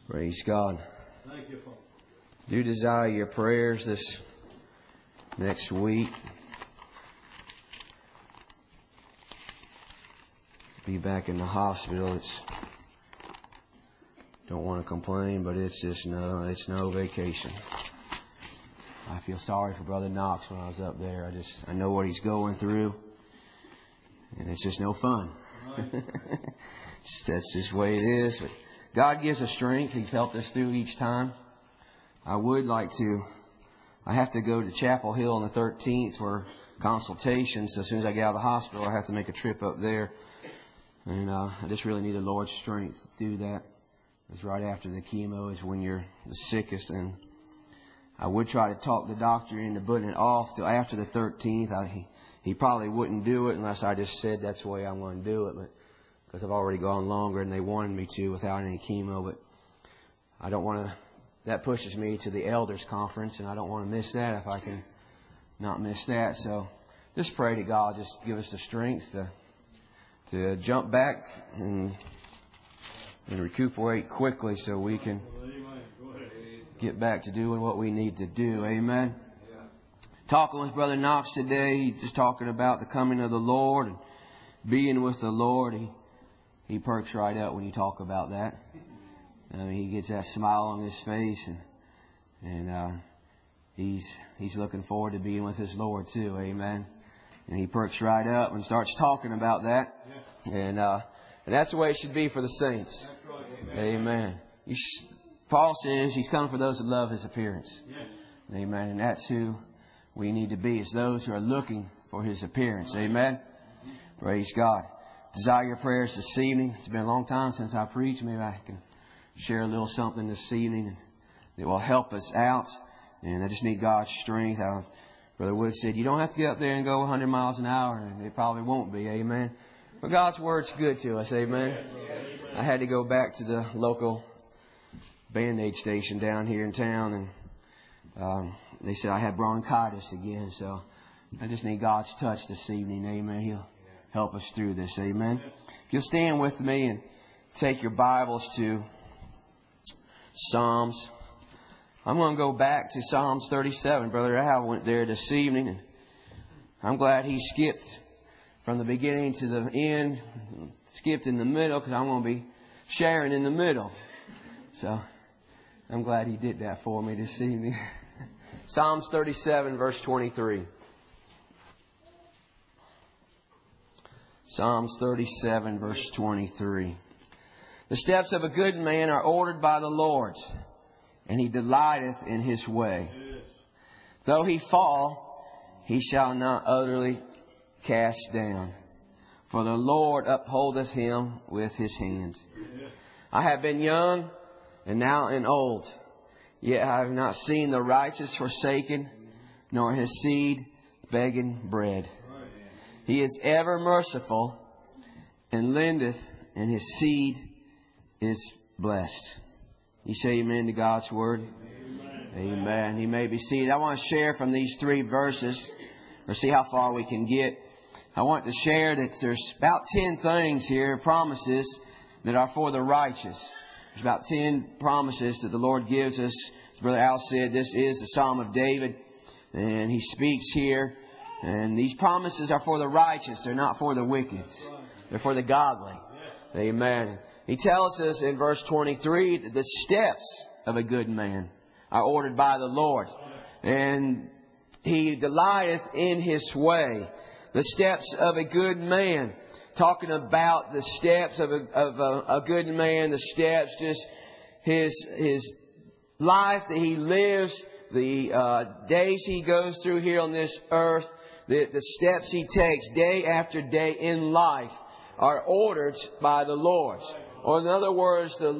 Praise God. Thank you, Father. Do desire your prayers this next week. Be back in the hospital. Don't want to complain, but it's no vacation. I feel sorry for Brother Knox when I was up there. I know what he's going through, and it's just no fun. Right. That's just the way it is. But God gives us strength. He's helped us through each time. I have to go to Chapel Hill on the 13th for consultations. As soon as I get out of the hospital, I have to make a trip up there. And I just really need the Lord's strength to do that. It's right after the chemo is when you're the sickest. And I would try to talk the doctor into putting it off till after the 13th. He probably wouldn't do it unless I just said that's the way I'm going to do it. But because I've already gone longer and they wanted me to without any chemo. But I don't want to. That pushes me to the Elders Conference, and I don't want to miss that if I can not miss that. So just pray to God, just give us the strength to jump back and recuperate quickly so we can get back to doing what we need to do. Amen. Talking with Brother Knox today, just talking about the coming of the Lord and being with the Lord. He perks right up when you talk about that. I mean, he gets that smile on his face, and he's looking forward to being with his Lord too. Amen. And he perks right up and starts talking about that. And that's the way it should be for the saints. Amen. Paul says he's coming for those that love his appearance. Amen. And that's who we need to be, is those who are looking for his appearance. Amen. Praise God. Desire your prayers this evening. It's been a long time since I preached. Maybe I can share a little something this evening that will help us out. And I just need God's strength. Brother Wood said, you don't have to get up there and go 100 miles an hour. And it probably won't be. Amen. But God's Word's good to us. Amen. I had to go back to the local Band-Aid station down here in town. And they said I had bronchitis again. So I just need God's touch this evening. Amen. He'll help us through this. Amen. If you'll stand with me and take your Bibles to Psalms. I'm going to go back to Psalms 37. Brother Al went there this evening, and I'm glad he skipped from the beginning to the end, skipped in the middle, because I'm going to be sharing in the middle. So I'm glad he did that for me this evening. Psalms 37, verse 23. Psalms 37, verse 23. The steps of a good man are ordered by the Lord, and he delighteth in his way. Though he fall, he shall not utterly cast down, for the Lord upholdeth him with his hand. I have been young, and now am old, yet I have not seen the righteous forsaken, nor his seed begging bread. He is ever merciful, and lendeth, and his seed is blessed. You say amen to God's Word? Amen. You may be seated. I want to share from these 3 verses, or see how far we can get. I want to share that there's about 10 things here, promises that are for the righteous. There's about 10 promises that the Lord gives us. As Brother Al said, this is the Psalm of David, and he speaks here. And these promises are for the righteous. They're not for the wicked. They're for the godly. Amen. He tells us in verse 23 that the steps of a good man are ordered by the Lord. And he delighteth in his way. The steps of a good man. Talking about the steps of a good man. The steps, just his life that he lives. The days he goes through here on this earth. The steps he takes day after day in life are ordered by the Lord. Or in other words, the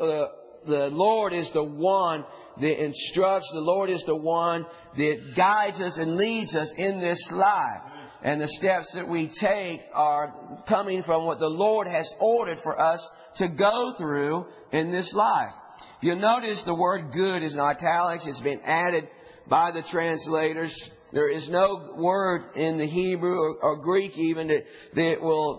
Lord is the one that instructs. The Lord is the one that guides us and leads us in this life. And the steps that we take are coming from what the Lord has ordered for us to go through in this life. If you'll notice, the word good is in italics. It's been added by the translators. There is no word in the Hebrew or Greek even that will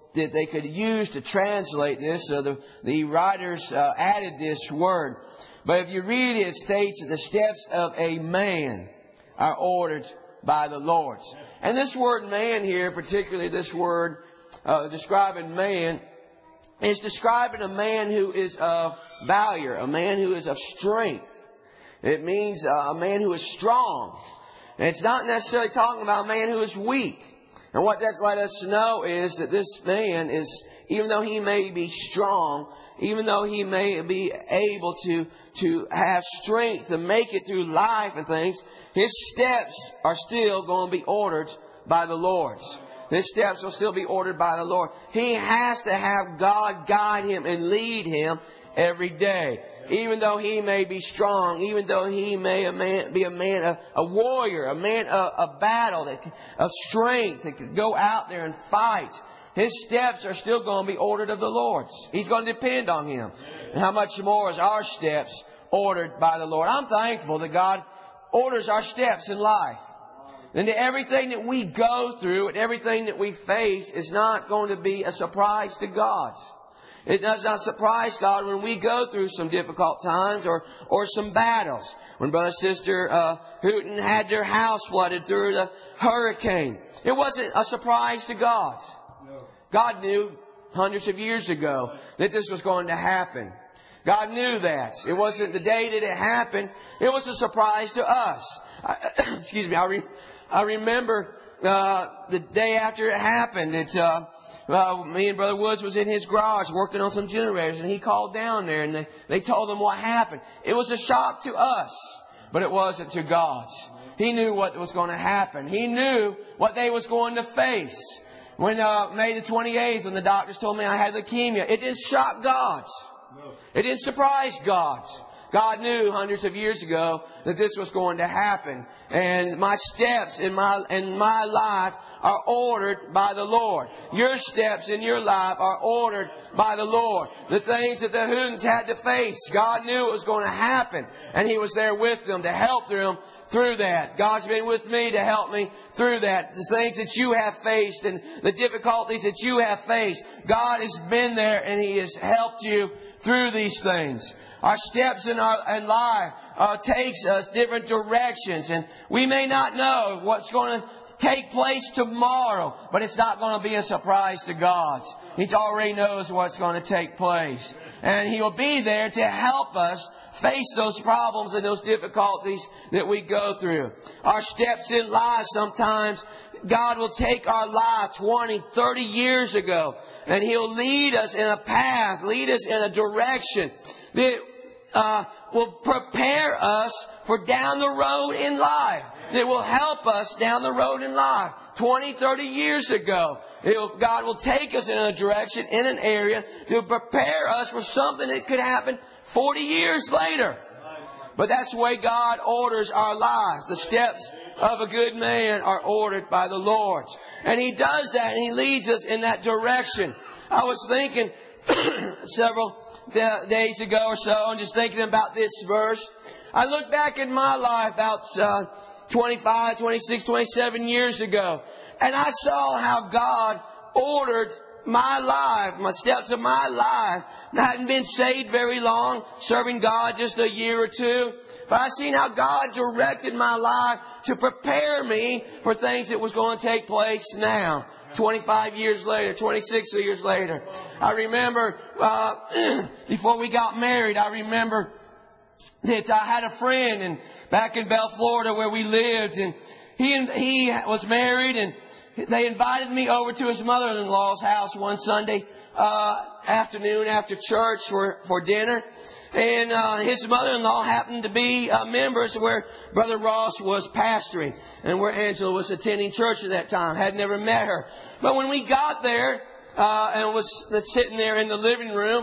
that they could use to translate this. So the writers added this word. But if you read it, it states that the steps of a man are ordered by the Lord. And this word man here, particularly this word describing man, is describing a man who is of valor, a man who is of strength. It means a man who is strong. And it's not necessarily talking about a man who is weak. And what that let us know is that this man is, even though he may be strong, even though he may be able to have strength to make it through life and things, his steps are still going to be ordered by the Lord. His steps will still be ordered by the Lord. He has to have God guide him and lead him every day. Even though he may be strong, even though he may be a man, a warrior, a man of battle, of strength, that could go out there and fight, his steps are still going to be ordered of the Lord's. He's going to depend on Him. And how much more is our steps ordered by the Lord? I'm thankful that God orders our steps in life. And that everything that we go through and everything that we face is not going to be a surprise to God. It does not surprise God when we go through some difficult times or some battles. When Brother and Sister Hooten had their house flooded through the hurricane, it wasn't a surprise to God. God knew hundreds of years ago that this was going to happen. God knew that. It wasn't the day that it happened. It was a surprise to us. Excuse me. I remember the day after it happened. Me and Brother Woods was in his garage working on some generators, and he called down there, and they told him what happened. It was a shock to us, but it wasn't to God. He knew what was going to happen. He knew what they was going to face. When May the 28th, when the doctors told me I had leukemia, it didn't shock God. It didn't surprise God. God knew hundreds of years ago that this was going to happen. And my steps in my life are ordered by the Lord. Your steps in your life are ordered by the Lord. The things that the Hootens had to face, God knew it was going to happen. And He was there with them to help them through that. God's been with me to help me through that. The things that you have faced and the difficulties that you have faced, God has been there and He has helped you through these things. Our steps in life takes us different directions, and we may not know what's going to take place tomorrow, but it's not going to be a surprise to God. He already knows what's going to take place, and He will be there to help us face those problems and those difficulties that we go through. Our steps in life, sometimes God will take our life 20, 30 years ago, and He'll lead us in a path, lead us in a direction that will prepare us for down the road in life. That will help us down the road in life. 20, 30 years ago, God will take us in a direction, in an area, to prepare us for something that could happen 40 years later. But that's the way God orders our life. The steps of a good man are ordered by the Lord. And He does that, and He leads us in that direction. I was thinking several days ago or so, and just thinking about this verse. I look back in my life about 25, 26, 27 years ago, and I saw how God ordered my life, my steps of my life. I hadn't been saved very long, serving God just a year or two, but I seen how God directed my life to prepare me for things that was going to take place now. 25 years later, 26 years later. I remember, before we got married, I remember that I had a friend and back in Bell, Florida where we lived, and he was married, and they invited me over to his mother-in-law's house one Sunday afternoon after church for dinner. And his mother-in-law happened to be members where Brother Ross was pastoring and where Angela was attending church at that time. Had never met her. But when we got there and was sitting there in the living room,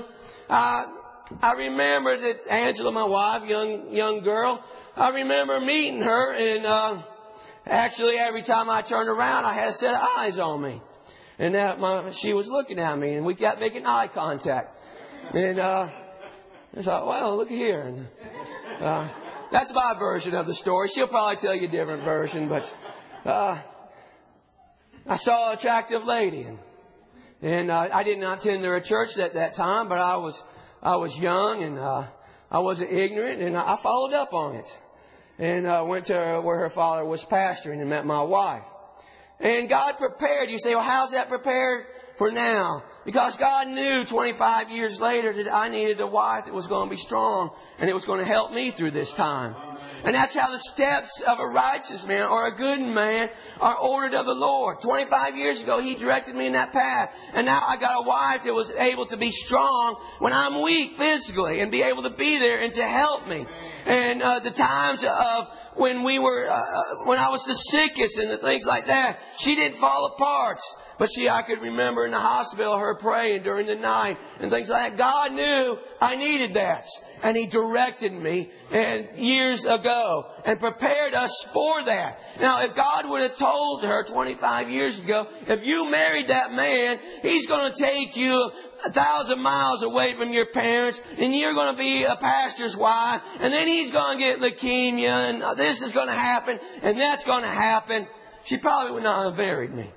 I remember that Angela, my wife, young girl, I remember meeting her, and actually every time I turned around, I had a set of eyes on me. And she was looking at me, and we kept making eye contact. And I thought, well, look here. And, that's my version of the story. She'll probably tell you a different version, but I saw an attractive lady. And And I did not attend their church at that time, but I was young and I wasn't ignorant, and I followed up on it. And went to where her father was pastoring and met my wife. And God prepared. You say, well, how's that prepared for now? Because God knew 25 years later that I needed a wife that was going to be strong and it was going to help me through this time. And that's how the steps of a righteous man or a good man are ordered of the Lord. 25 years ago, He directed me in that path. And now I got a wife that was able to be strong when I'm weak physically and be able to be there and to help me. And the times of when when I was the sickest and the things like that, she didn't fall apart. But I could remember in the hospital her praying during the night and things like that. God knew I needed that. And He directed me years ago and prepared us for that. Now, if God would have told her 25 years ago, if you married that man, he's going to take you 1,000 miles away from your parents, and you're going to be a pastor's wife, and then he's going to get leukemia, and this is going to happen, and that's going to happen, she probably would not have married me.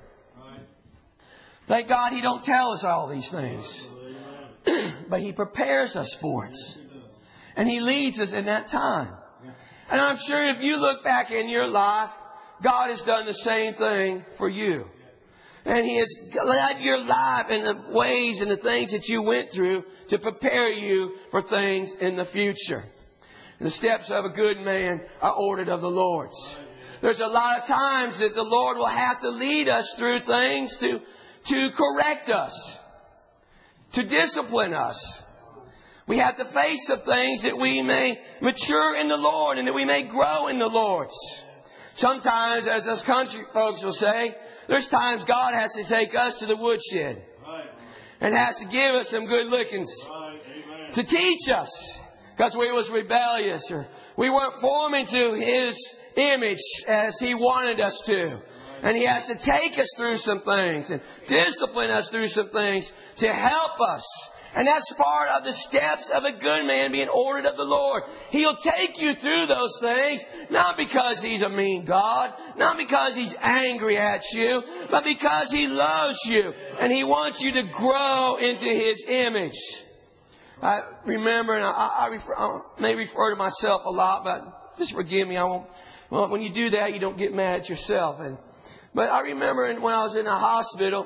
Thank God He don't tell us all these things. But He prepares us for it. And He leads us in that time. And I'm sure if you look back in your life, God has done the same thing for you. And He has led your life in the ways and the things that you went through to prepare you for things in the future. And the steps of a good man are ordered of the Lord's. There's a lot of times that the Lord will have to lead us through things to correct us, to discipline us. We have to face some things that we may mature in the Lord and that we may grow in the Lord. Sometimes, as us country folks will say, there's times God has to take us to the woodshed and has to give us some good lickings to teach us because we was rebellious or we weren't forming to His image as He wanted us to. And He has to take us through some things and discipline us through some things to help us. And that's part of the steps of a good man being ordered of the Lord. He'll take you through those things, not because He's a mean God, not because He's angry at you, but because He loves you and He wants you to grow into His image. I remember, and I may refer to myself a lot, but just forgive me. When you do that, you don't get mad at yourself. But I remember when I was in the hospital,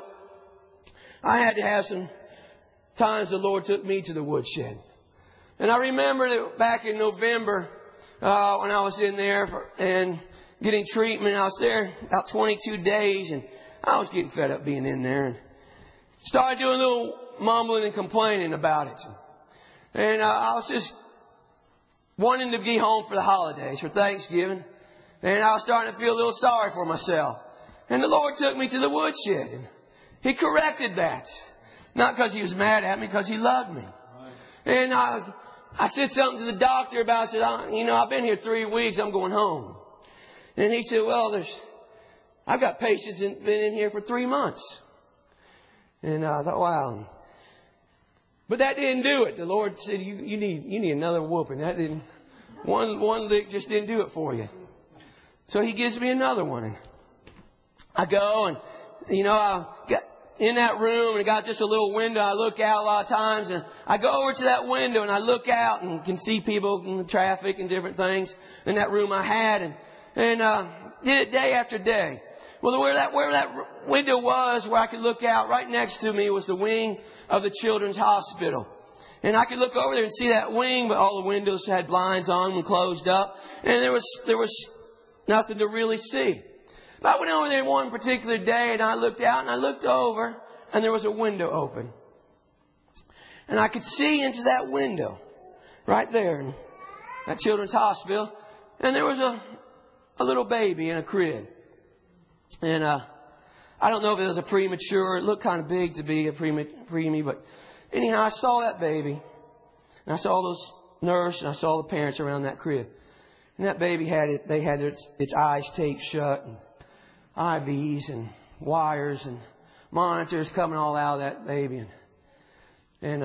I had to have some times the Lord took me to the woodshed. And I remember that back in November, when I was in there and getting treatment, I was there about 22 days and I was getting fed up being in there and started doing a little mumbling and complaining about it. And I was just wanting to be home for the holidays, for Thanksgiving. And I was starting to feel a little sorry for myself. And the Lord took me to the woodshed. And He corrected that. Not because He was mad at me, because He loved me. And I said something to the doctor about it. I said, I've been here 3 weeks. I'm going home. And he said, well, I've got patients been in here for 3 months. And I thought, wow. But that didn't do it. The Lord said, you need another whooping. That didn't, one lick just didn't do it for you. So He gives me another one. And I go and, I got in that room and I got just a little window. I look out a lot of times and I go over to that window and I look out and can see people in the traffic and different things in that room I had and did it day after day. Well, where that window was, where I could look out, right next to me was the wing of the Children's Hospital. And I could look over there and see that wing, but all the windows had blinds on and closed up. And there was nothing to really see. But I went over there one particular day and I looked out and I looked over and there was a window open. And I could see into that window right there in that Children's Hospital. And there was a little baby in a crib. And I don't know if it was a premature. It looked kind of big to be a preemie. But anyhow, I saw that baby. And I saw those nurses and I saw the parents around that crib. And that baby had its eyes taped shut. And IVs and wires and monitors coming all out of that baby. And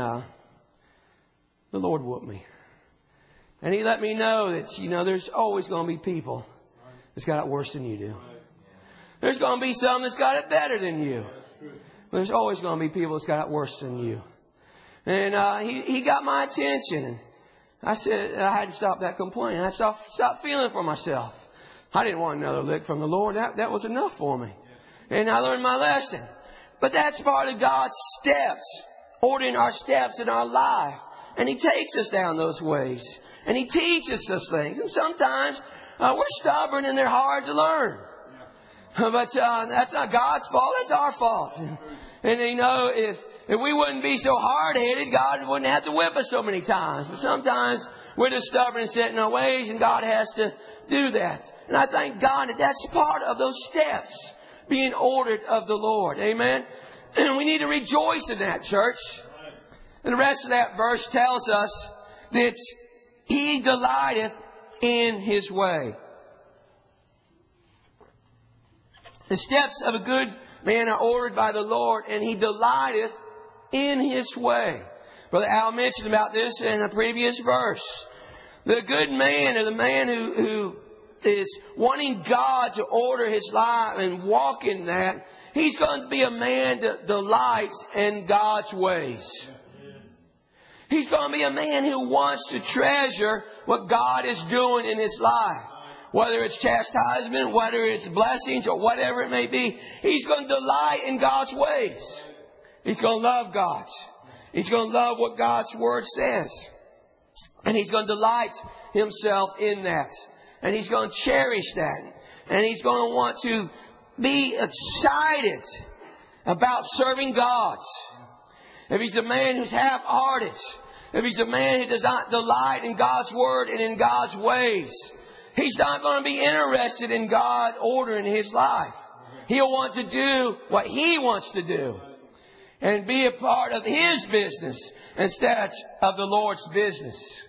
the Lord whooped me. And He let me know that, there's always going to be people that's got it worse than you do. There's going to be some that's got it better than you. There's always going to be people that's got it worse than you. And he got my attention. And I said I had to stop that complaining. I stopped feeling for myself. I didn't want another lick from the Lord. That was enough for me. And I learned my lesson. But that's part of God's steps, ordering our steps in our life. And He takes us down those ways. And He teaches us things. And sometimes we're stubborn and they're hard to learn. But that's not God's fault. That's our fault. And you know, if we wouldn't be so hard-headed, God wouldn't have to whip us so many times. But sometimes we're just stubborn and set in our ways, and God has to do that. And I thank God that that's part of those steps, being ordered of the Lord. Amen? And we need to rejoice in that, church. And the rest of that verse tells us that He delighteth in His way. The steps of a good man are ordered by the Lord, and He delighteth in His way. Brother Al mentioned about this in a previous verse. The good man, or the man who is wanting God to order his life and walk in that, he's going to be a man that delights in God's ways. He's going to be a man who wants to treasure what God is doing in his life. Whether it's chastisement, whether it's blessings, or whatever it may be, he's going to delight in God's ways. He's going to love God. He's going to love what God's Word says. And he's going to delight himself in that. And he's going to cherish that. And he's going to want to be excited about serving God. If he's a man who's half-hearted, if he's a man who does not delight in God's Word and in God's ways, he's not going to be interested in God ordering his life. He'll want to do what he wants to do and be a part of his business instead of the Lord's business.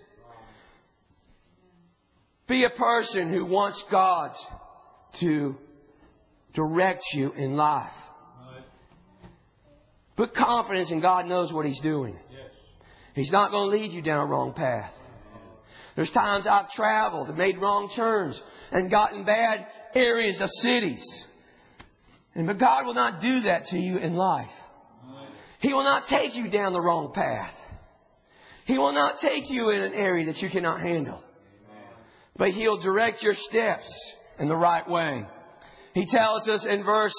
Be a person who wants God to direct you in life. Put confidence in God knows what He's doing. He's not going to lead you down a wrong path. There's times I've traveled and made wrong turns and gotten bad areas of cities. But God will not do that to you in life. He will not take you down the wrong path. He will not take you in an area that you cannot handle. But He'll direct your steps in the right way. He tells us in verse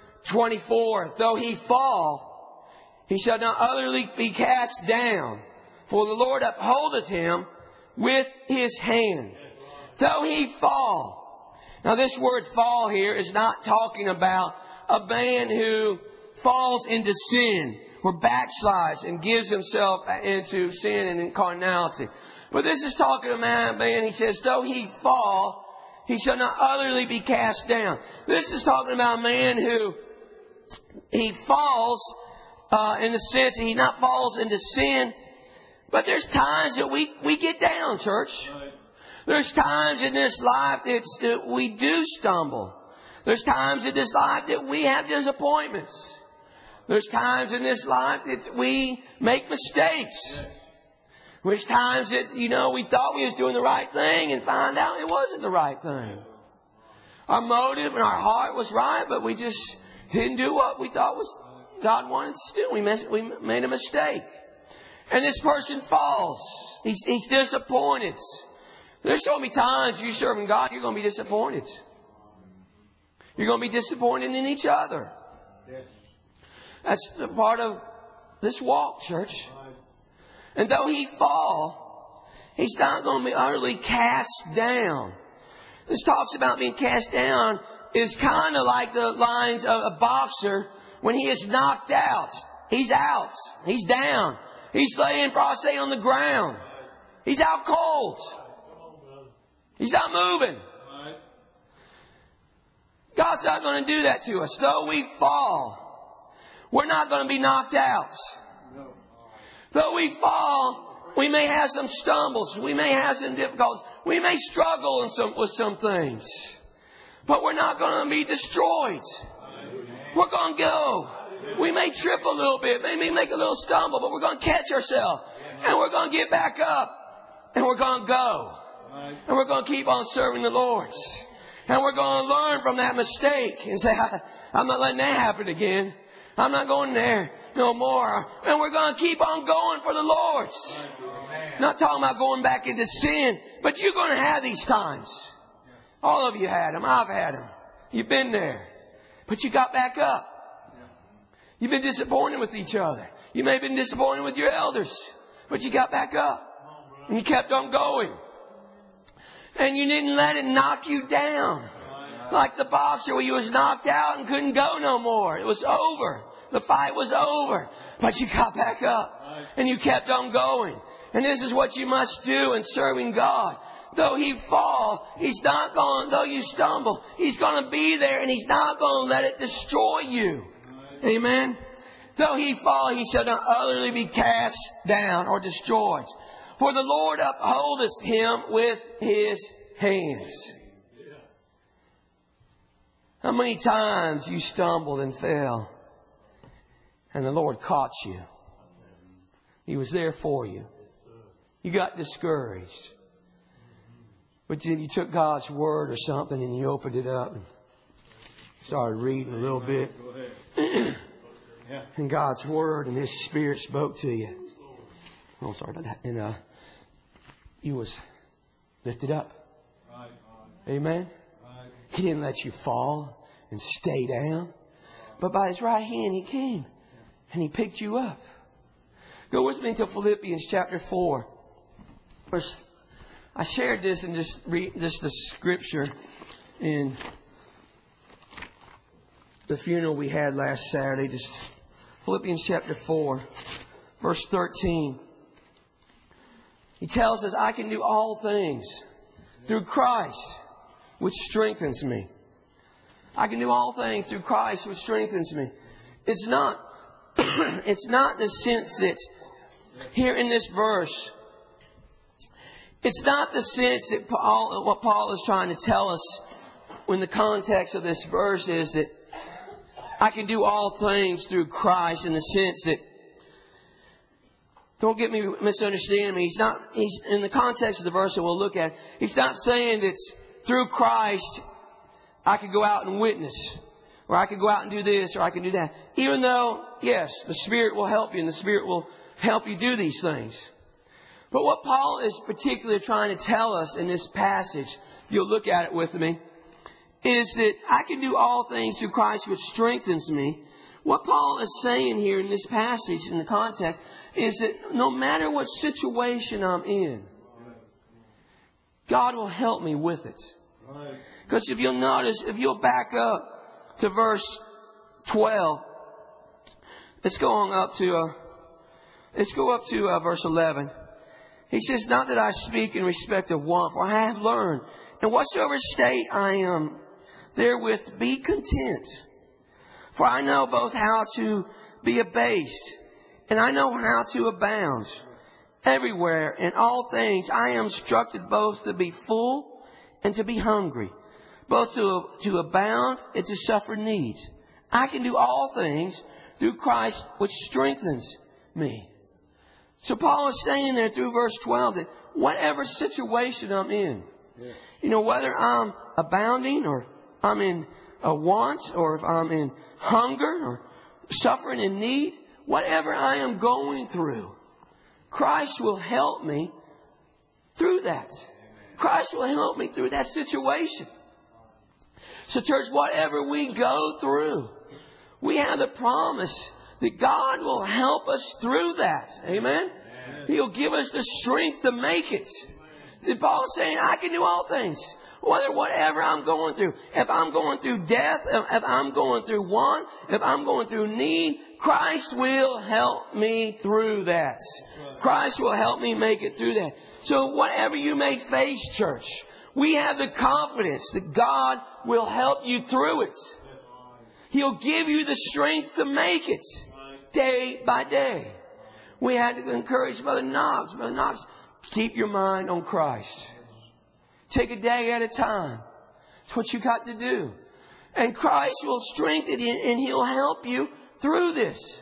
24, though he fall, he shall not utterly be cast down, for the Lord upholdeth him with His hand. Though he fall. Now this word fall here is not talking about a man who falls into sin or backslides and gives himself into sin and carnality. But this is talking about a man, he says, though he fall, he shall not utterly be cast down. This is talking about a man who he falls in the sense that he not falls into sin. But there's times that we get down, church. There's times in this life that we do stumble. There's times in this life that we have disappointments. There's times in this life that we make mistakes. There's times that, we thought we was doing the right thing and find out it wasn't the right thing. Our motive and our heart was right, but we just didn't do what we thought was God wanted us to do. We made a mistake. And this person falls. He's disappointed. There's so many times you serving God, you're going to be disappointed. You're going to be disappointed in each other. That's a part of this walk, church. And though he fall, he's not going to be utterly cast down. This talks about being cast down is kind of like the lines of a boxer when he is knocked out. He's out. He's down. He's laying prostrate on the ground. He's out cold. He's not moving. God's not going to do that to us. Though we fall, we're not going to be knocked out. Though we fall, we may have some stumbles. We may have some difficulties. We may struggle with some things. But we're not going to be destroyed. We're going to go. We may trip a little bit. Maybe make a little stumble. But we're going to catch ourselves. And we're going to get back up. And we're going to go. And we're going to keep on serving the Lord. And we're going to learn from that mistake. And say, I'm not letting that happen again. I'm not going there no more. And we're going to keep on going for the Lord. Not talking about going back into sin, but you're going to have these times. All of you had them. I've had them. You've been there. But you got back up. You've been disappointed with each other. You may have been disappointed with your elders, but you got back up. And you kept on going. And you didn't let it knock you down. Like the boxer where you was knocked out and couldn't go no more. It was over. The fight was over. But you got back up. And you kept on going. And this is what you must do in serving God. Though he fall, he's not going, though you stumble, he's going to be there and he's not going to let it destroy you. Amen. Though he fall, he shall not utterly be cast down or destroyed. For the Lord upholdeth him with his hands. How many times you stumbled and fell and the Lord caught you? He was there for you. You got discouraged. But you took God's Word or something and you opened it up and started reading a little bit. And God's Word and His Spirit spoke to you. Oh, sorry about that. And you was lifted up. Amen. He didn't let you fall and stay down. But by His right hand He came and He picked you up. Go with me to Philippians chapter 4. Verse, I shared this and just read this the scripture in the funeral we had last Saturday. Just Philippians chapter 4, verse 13. He tells us, I can do all things through Christ, which strengthens me. I can do all things through Christ, which strengthens me. It's not the sense that here in this verse, it's not the sense that what Paul is trying to tell us in the context of this verse is that I can do all things through Christ in the sense that, don't get me misunderstand me. He's in the context of the verse that we'll look at. He's not saying that through Christ I could go out and witness, or I could go out and do this, or I can do that. Even though, yes, the Spirit will help you and the Spirit will help you do these things. But what Paul is particularly trying to tell us in this passage, if you'll look at it with me, is that I can do all things through Christ which strengthens me. What Paul is saying here in this passage, in the context, is that no matter what situation I'm in, God will help me with it. Because if you'll notice, if you'll back up to verse 12, let's go up to verse 11. He says, not that I speak in respect of want, for I have learned, in whatsoever state I am, therewith be content. For I know both how to be abased, and I know how to abound. Everywhere, in all things, I am instructed both to be full and to be hungry, both to abound and to suffer needs. I can do all things through Christ, which strengthens me. So Paul is saying there through verse 12 that whatever situation I'm in, whether I'm abounding or I'm in a want, or if I'm in hunger or suffering in need, whatever I am going through, Christ will help me through that. Christ will help me through that situation. So church, whatever we go through, we have the promise that God will help us through that. Amen? He'll give us the strength to make it. Paul's saying, I can do all things. Whatever I'm going through. If I'm going through death, if I'm going through want, if I'm going through need, Christ will help me through that. Christ will help me make it through that. So whatever you may face, church, we have the confidence that God will help you through it. He'll give you the strength to make it day by day. We had to encourage Brother Knox. Brother Knox, keep your mind on Christ. Take a day at a time. That's what you got to do. And Christ will strengthen you and He'll help you through this.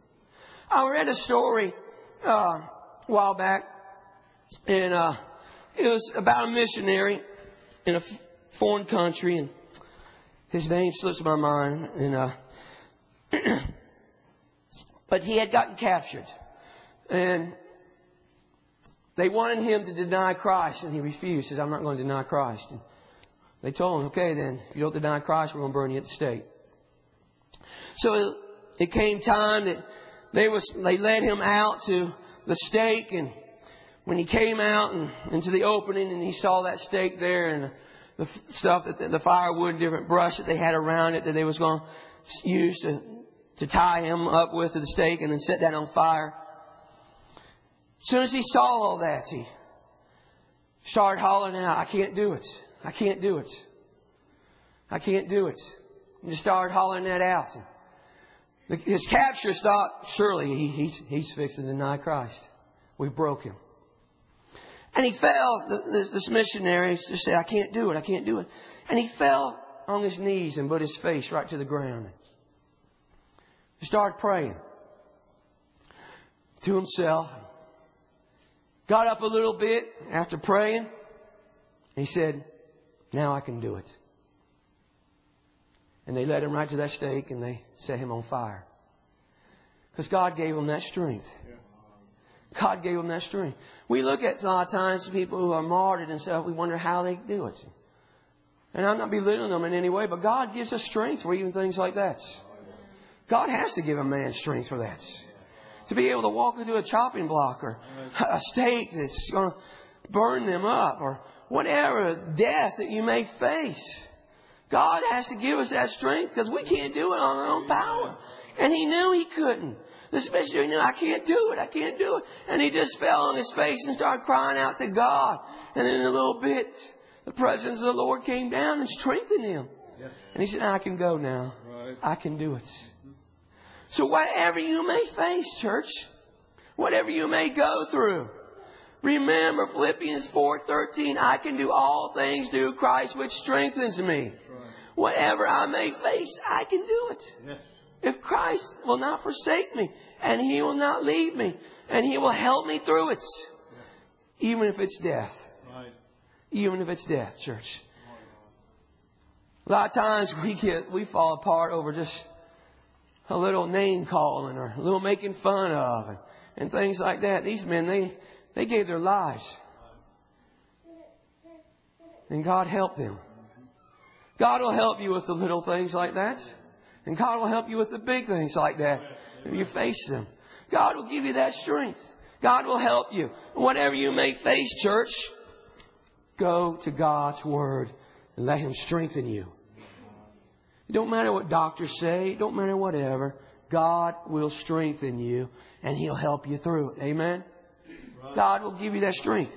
I read a story a while back, and it was about a missionary in a foreign country, and his name slips my mind. And But he had gotten captured. And they wanted him to deny Christ, and he refused. He says, I'm not going to deny Christ. And they told him, okay, then, if you don't deny Christ, we're going to burn you at the stake. So it came time that they led him out to the stake, and when he came out and into the opening and he saw that stake there and the stuff, that the firewood and different brush that they had around it that they was going to use to tie him up with to the stake and then set that on fire. As soon as he saw all that, he started hollering out, I can't do it. I can't do it. I can't do it. And just started hollering that out. His captors thought, surely he's fixing to deny Christ. We broke him. And he fell. This missionary just said, I can't do it. I can't do it. And he fell on his knees and put his face right to the ground. He started praying to himself. Got up a little bit after praying. And he said, now I can do it. And they led him right to that stake and they set him on fire. Because God gave him that strength. God gave him that strength. We look at a lot of times people who are martyred and stuff, we wonder how they do it. And I'm not belittling them in any way, but God gives us strength for even things like that. God has to give a man strength for that. To be able to walk through a chopping block or a stake that's going to burn them up or whatever death that you may face. God has to give us that strength because we can't do it on our own power. And he knew he couldn't. This missionary knew, I can't do it. I can't do it. And he just fell on his face and started crying out to God. And then in a little bit, the presence of the Lord came down and strengthened him. And he said, I can go now. I can do it. So whatever you may face, church, whatever you may go through, remember Philippians 4:13, I can do all things through Christ which strengthens me. Whatever I may face, I can do it. Yes. If Christ will not forsake me, and He will not leave me, and He will help me through it, even if it's death. Right. Even if it's death, church. A lot of times we fall apart over just a little name calling or a little making fun of and things like that. These men, they gave their lives. And God helped them. God will help you with the little things like that. And God will help you with the big things like that if you face them. God will give you that strength. God will help you. Whatever you may face, church, go to God's Word and let Him strengthen you. It don't matter what doctors say. It don't matter whatever. God will strengthen you and He'll help you through it. Amen? God will give you that strength.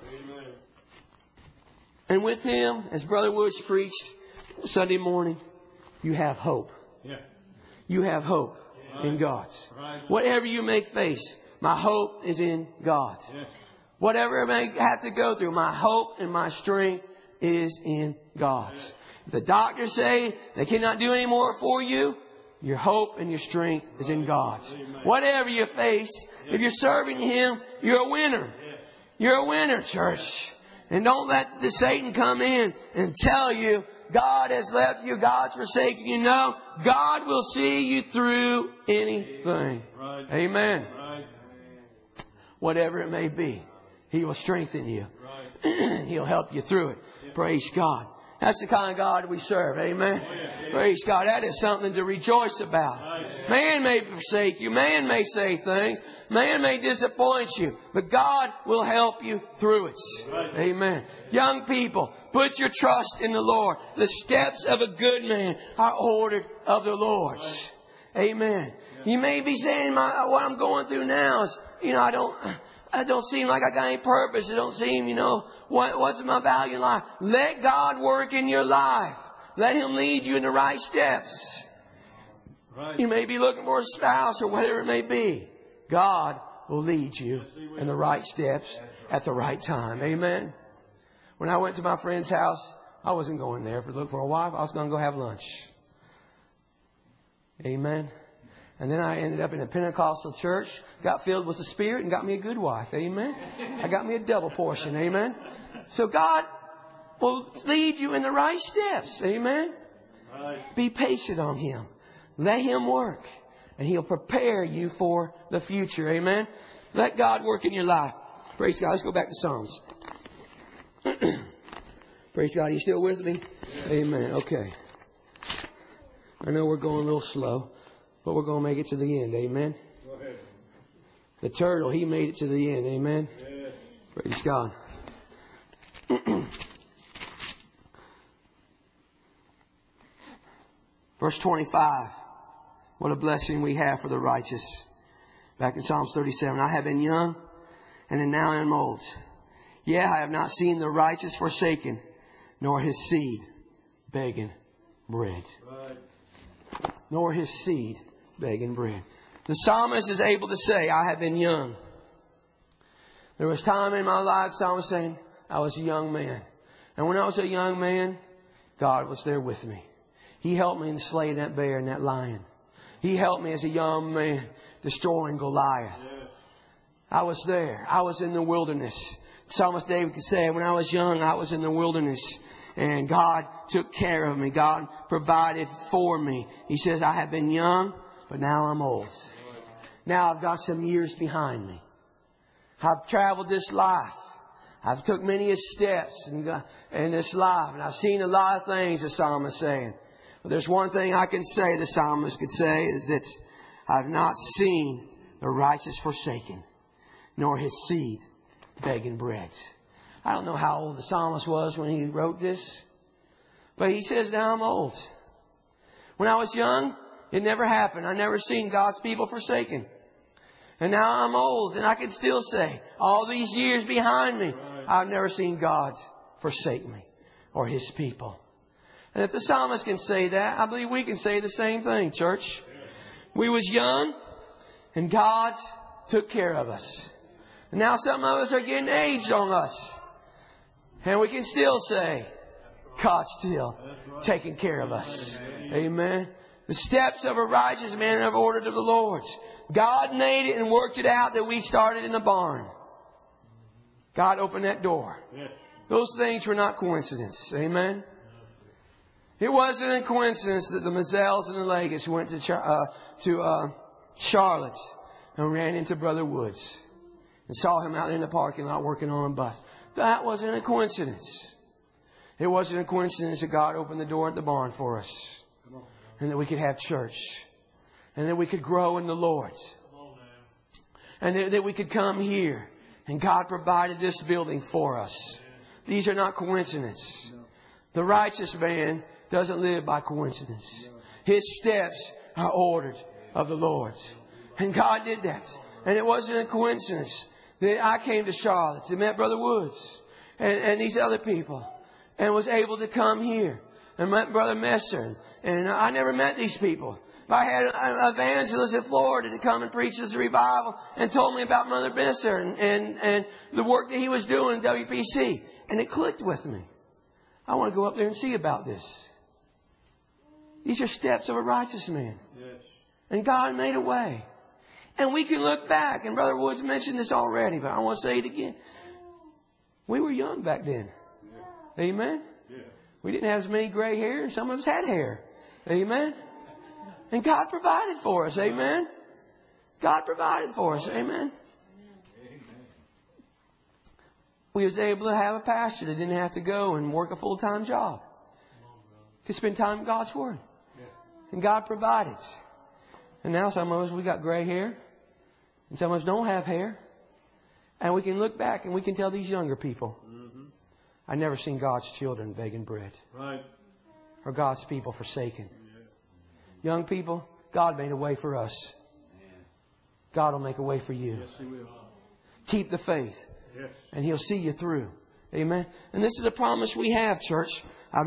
And with Him, as Brother Woods preached Sunday morning, you have hope. You have hope in God. Whatever you may face, my hope is in God. Whatever I may have to go through, my hope and my strength is in God. If the doctors say they cannot do any more for you, your hope and your strength is in God. Whatever you face, if you're serving Him, you're a winner. You're a winner, church. And don't let the Satan come in and tell you God has left you, God's forsaken you. No, God will see you through anything. Amen. Whatever it may be, He will strengthen you. He'll help you through it. Praise God. That's the kind of God we serve. Amen. Praise God. That is something to rejoice about. Man may forsake you. Man may say things. Man may disappoint you. But God will help you through it. Amen. Young people, put your trust in the Lord. The steps of a good man are ordered of the Lord. Amen. You may be saying, what I'm going through now is, I don't seem like I got any purpose. It don't seem, what's my value in life? Let God work in your life. Let Him lead you in the right steps. Right. You may be looking for a spouse or whatever it may be. God will lead you in the right steps at the right time. Amen. When I went to my friend's house, I wasn't going there to look for a wife. I was going to go have lunch. Amen. And then I ended up in a Pentecostal church, got filled with the Spirit, and got me a good wife. Amen. I got me a double portion. Amen. So God will lead you in the right steps. Amen. Be patient on Him. Let Him work. And He'll prepare you for the future. Amen. Let God work in your life. Praise God. Let's go back to Psalms. Praise God. Are you still with me? Amen. Okay. I know we're going a little slow, but we're going to make it to the end. Amen. Go ahead. The turtle, he made it to the end. Amen. Yes. Praise God. Verse 25. What a blessing we have for the righteous. Back in Psalms 37. I have been young, and now I am old. Yeah, I have not seen the righteous forsaken, nor his seed begging bread. Right. Nor his seed begging bread. The psalmist is able to say, I have been young. There was time in my life, the psalmist saying, I was a young man. And when I was a young man, God was there with me. He helped me in slaying that bear and that lion. He helped me as a young man destroying Goliath. I was there. I was in the wilderness. Psalmist David could say, when I was young, I was in the wilderness. And God took care of me. God provided for me. He says, I have been young, but now I'm old. Now I've got some years behind me. I've traveled this life. I've took many steps in this life. And I've seen a lot of things, the psalmist is saying. But there's one thing I can say, the psalmist could say, is that I've not seen the righteous forsaken, nor his seed begging bread. I don't know how old the psalmist was when he wrote this. But he says, now I'm old. When I was young, it never happened. I never seen God's people forsaken. And now I'm old, and I can still say, all these years behind me, I've never seen God forsake me or His people. And if the psalmist can say that, I believe we can say the same thing, church. We was young, and God took care of us. And now some of us are getting aged on us. And we can still say, God's still taking care of us. Amen. The steps of a righteous man are ordered of the Lord. God made it and worked it out that we started in the barn. God opened that door. Those things were not coincidence. Amen. It wasn't a coincidence that the Mazells and the Legats went to Charlotte and ran into Brother Woods and saw him out in the parking lot working on a bus. That wasn't a coincidence. It wasn't a coincidence that God opened the door at the barn for us. And that we could have church. And that we could grow in the Lord. And that we could come here. And God provided this building for us. These are not coincidences. The righteous man doesn't live by coincidence. His steps are ordered of the Lord. And God did that. And it wasn't a coincidence that I came to Charlotte and met Brother Woods and these other people and was able to come here and met Brother Messer. And I never met these people. But I had an evangelist in Florida to come and preach this revival and told me about Mother Messer and the work that he was doing in WPC. And it clicked with me. I want to go up there and see about this. These are steps of a righteous man. Yes. And God made a way. And we can look back, and Brother Woods mentioned this already, but I want to say it again. We were young back then. Yeah. Amen? Yeah. We didn't have as many gray hair, and some of us had hair. Amen? And God provided for us. Amen? God provided for us. Amen? We was able to have a pastor that didn't have to go and work a full-time job. Could spend time in God's Word. And God provided. And now some of us, we got gray hair. And some of us don't have hair. And we can look back and we can tell these younger people, I've never seen God's children begging bread. Right. Or God's people forsaken. Young people, God made a way for us. God will make a way for you. Yes, He will. Keep the faith. Yes. And He'll see you through. Amen. And this is a promise we have, church.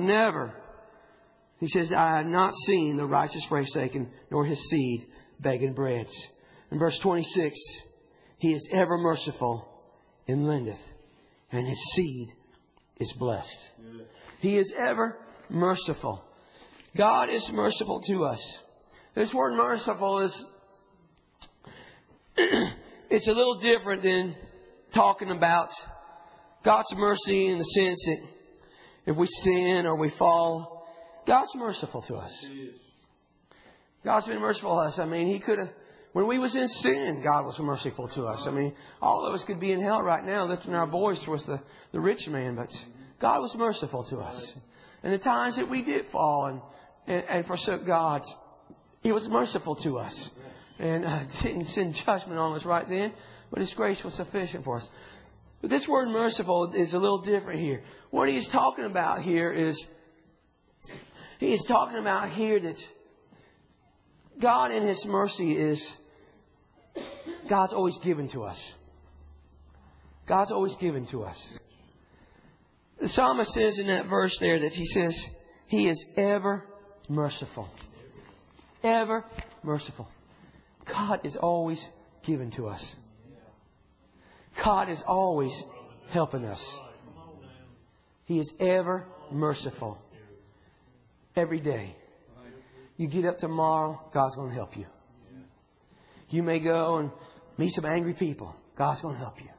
He says, I have not seen the righteous forsaken, nor his seed begging bread. In verse 26, He is ever merciful and lendeth, and His seed is blessed. Yeah. He is ever merciful. God is merciful to us. This word merciful is, it's a little different than talking about God's mercy in the sense that if we sin or we fall, God's merciful to us. God's been merciful to us. I mean, He could have, when we was in sin, God was merciful to us. I mean, all of us could be in hell right now lifting our voice towards the rich man, but God was merciful to us. And the times that we did fall and forsook God, He was merciful to us. And didn't send judgment on us right then, but His grace was sufficient for us. But this word merciful is a little different here. What He's talking about here is, He is talking about here that God in His mercy is, God's always given to us. God's always given to us. The psalmist says in that verse there that he says, He is ever merciful. Ever merciful. God is always given to us. God is always helping us. He is ever merciful. Every day. You get up tomorrow, God's going to help you. You may go and meet some angry people. God's going to help you.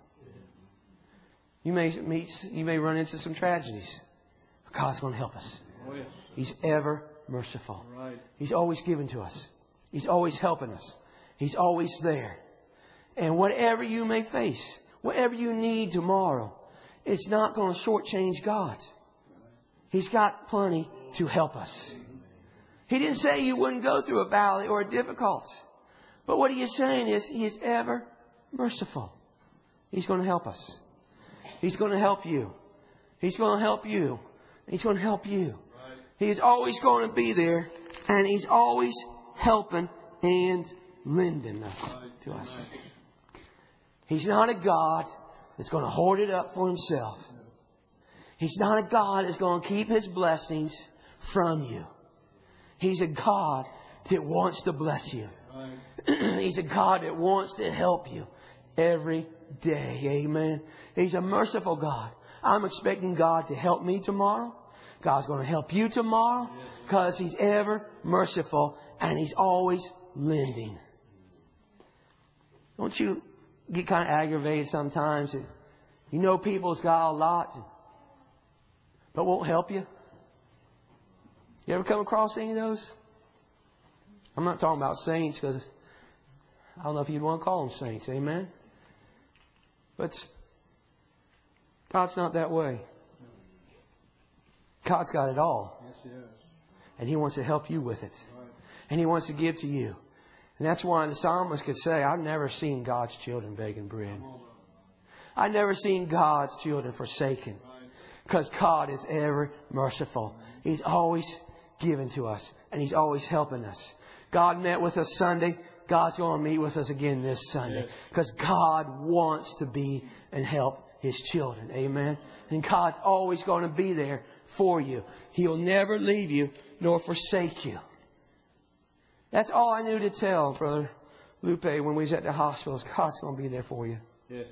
You may run into some tragedies. God's going to help us. He's ever merciful. He's always given to us. He's always helping us. He's always there. And whatever you may face, whatever you need tomorrow, it's not going to shortchange God. He's got plenty to help us. He didn't say you wouldn't go through a valley or a difficulty. But what He is saying is He is ever merciful. He's going to help us. He's going to help you. He's going to help you. He's going to help you. He is always going to be there. And He's always helping and lending us to us. He's not a God that's going to hoard it up for Himself. He's not a God that's going to keep His blessings from you. He's a God that wants to bless you. He's a God that wants to help you every day. Amen. He's a merciful God. I'm expecting God to help me tomorrow. God's going to help you tomorrow because He's ever merciful and He's always lending. Don't you get kind of aggravated sometimes? You know people's got a lot, but won't help you? You ever come across any of those? I'm not talking about saints because I don't know if you'd want to call them saints. Amen? But God's not that way. God's got it all. Yes, He has. And He wants to help you with it. And He wants to give to you. And that's why the psalmist could say, I've never seen God's children begging bread. I've never seen God's children forsaken. Because God is ever merciful. He's always given to us. And He's always helping us. God met with us Sunday. God's going to meet with us again this Sunday. Because God wants to be and help His children. Amen. And God's always going to be there for you. He'll never leave you nor forsake you. That's all I knew to tell Brother Lupe when we was at the hospitals. God's going to be there for you. Yes.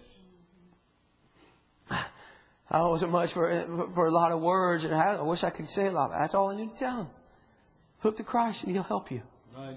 I wasn't much for a lot of words, and I wish I could say a lot. But that's all I knew to tell him. Look to Christ, and He'll help you. Right.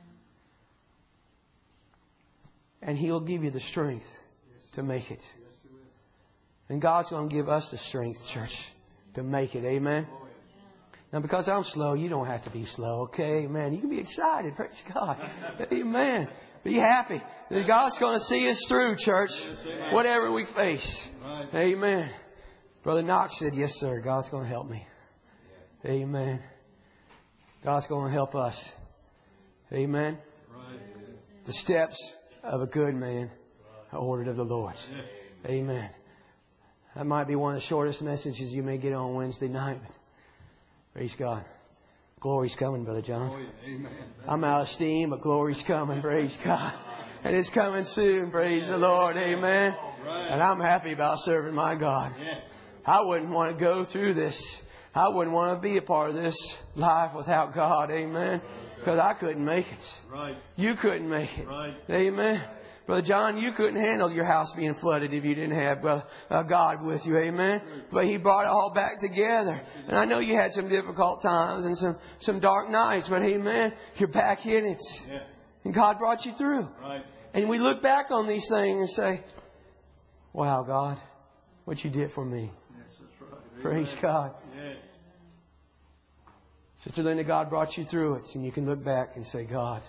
And He'll give you the strength to make it. And God's going to give us the strength, church, to make it. Amen. Now, because I'm slow, you don't have to be slow, okay? Amen. You can be excited. Praise God. Amen. Be happy. God's going to see us through, church. Whatever we face. Amen. Brother Knox said, yes, sir. God's going to help me. Amen. God's going to help us. Amen. The steps of a good man are ordered of the Lord. Amen. That might be one of the shortest messages you may get on Wednesday night. Praise God. Glory's coming, Brother John. Amen. I'm out of steam, but glory's coming. Praise God. And it's coming soon. Praise the Lord. Amen. And I'm happy about serving my God. I wouldn't want to go through this. I wouldn't want to be a part of this life without God. Amen. Because I couldn't make it. You couldn't make it. Amen. Brother John, you couldn't handle your house being flooded if you didn't have God with you. Amen. But He brought it all back together. And I know you had some difficult times and some dark nights. But amen, you're back in it. And God brought you through. And we look back on these things and say, wow, God, what You did for me. Praise God. Sister Linda, God brought you through it. And you can look back and say, God,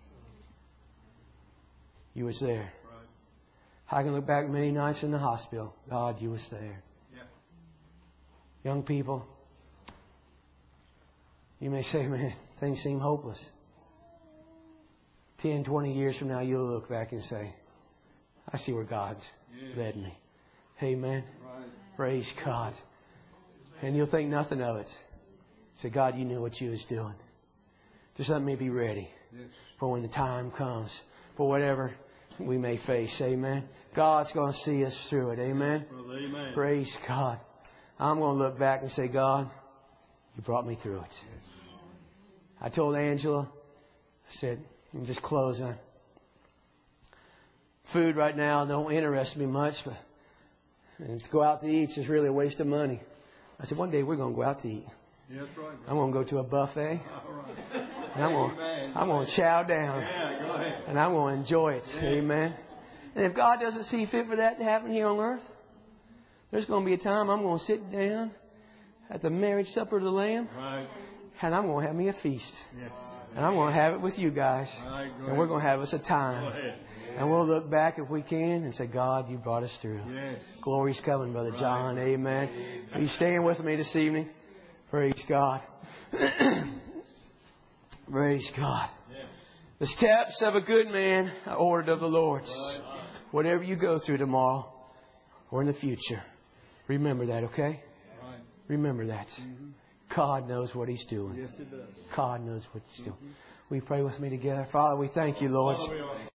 you was there. I can look back many nights in the hospital. God, you was there. Yeah. Young people, you may say, man, things seem hopeless. 10, 20 years from now, you'll look back and say, I see where God led me. Amen. Right. Praise God. And you'll think nothing of it. Say, God, you knew what you was doing. Just let me be ready for when the time comes, for whatever we may face. Amen. God's going to see us through it. Amen. Amen. Praise God. I'm going to look back and say, God, you brought me through it. I told Angela, I said, I'm just closing. Food right now don't interest me much, but and to go out to eat is really a waste of money. I said, one day we're going to go out to eat. Yes, right. I'm going to go to a buffet. All right. And I'm going to chow down. Yeah, go ahead. And I'm going to enjoy it. Yeah. Amen. And if God doesn't see fit for that to happen here on earth, there's going to be a time I'm going to sit down at the marriage supper of the Lamb. Right. And I'm going to have me a feast. Yes. And I'm going to have it with you guys. Right, and we're going to have us a time. And we'll look back if we can and say, God, you brought us through. Yes. Glory's coming, Brother John. Amen. Are you staying with me this evening? Praise God. Praise God. The steps of a good man are ordered of the Lord's. Whatever you go through tomorrow or in the future, remember that, okay? Remember that. God knows what He's doing. Yes, He does. God knows what He's doing. Will you pray with me together? Father, we thank you, Lord.